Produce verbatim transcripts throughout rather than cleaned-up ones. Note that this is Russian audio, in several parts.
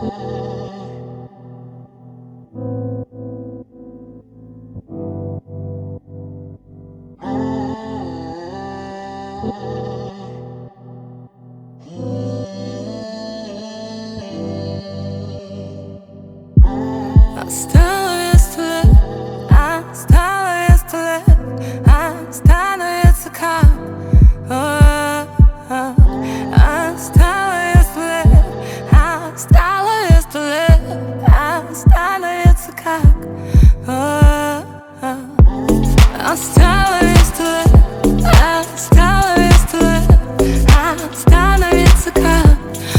Осталось лет, осталось лет, останется как. Осталось лет, осталось лет, останется как. Осталось лет, осталось лет, остановится как.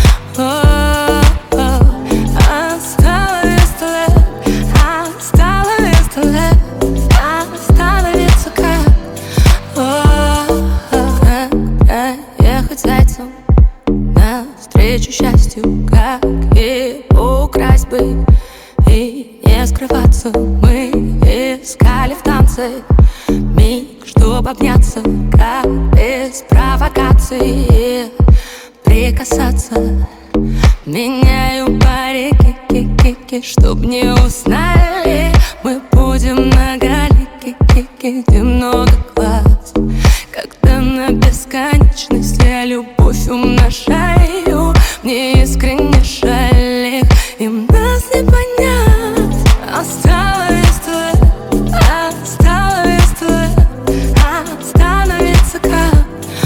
Зайцем навстречу счастью, как и украсть бы и не скрываться. Мы искали в танце миг, чтоб обняться, как без провокации прикасаться. Меняю парики, ки-ки-ки, чтоб не узнали. Мы будем многолики, ки-ки, где много глаз. Когда на бесконечность я любовь умножаю, мне искренне жаль их, им нас не понять. Осталось лет, осталось лет, остановится как.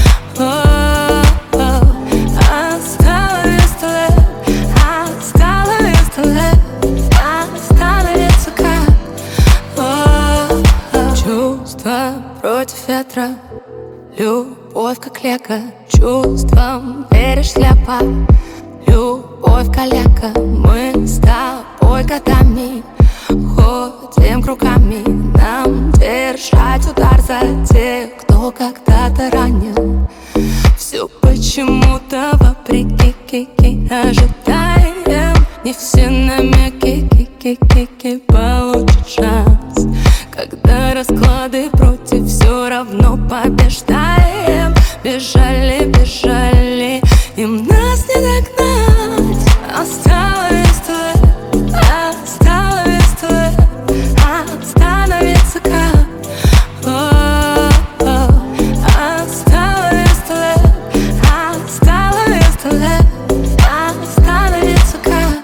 Осталось лет, осталось лет, остановится как. Чувства против ветра, любовь как лего, чувством веришь слепо. Любовь калека, мы с тобой годами ходим кругами. Нам держать удар за тех, кто когда-то ранен. Все почему-то вопреки ки-ки ожидаем. Не все намеки ки-ки-ки получат шанс. Когда расклады против, все равно побеждаем. Бежали, бежали, им нас не догнать. Осталось лет, осталось лет, остановится как. Осталось лет, осталось лет, остановится как.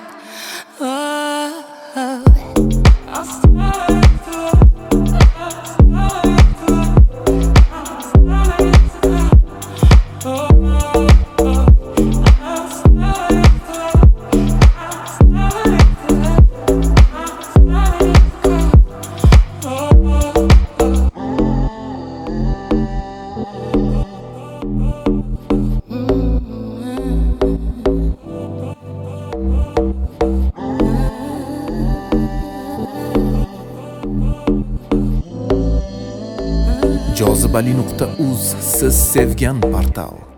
jozibali nuqta uz siz sevgan portal.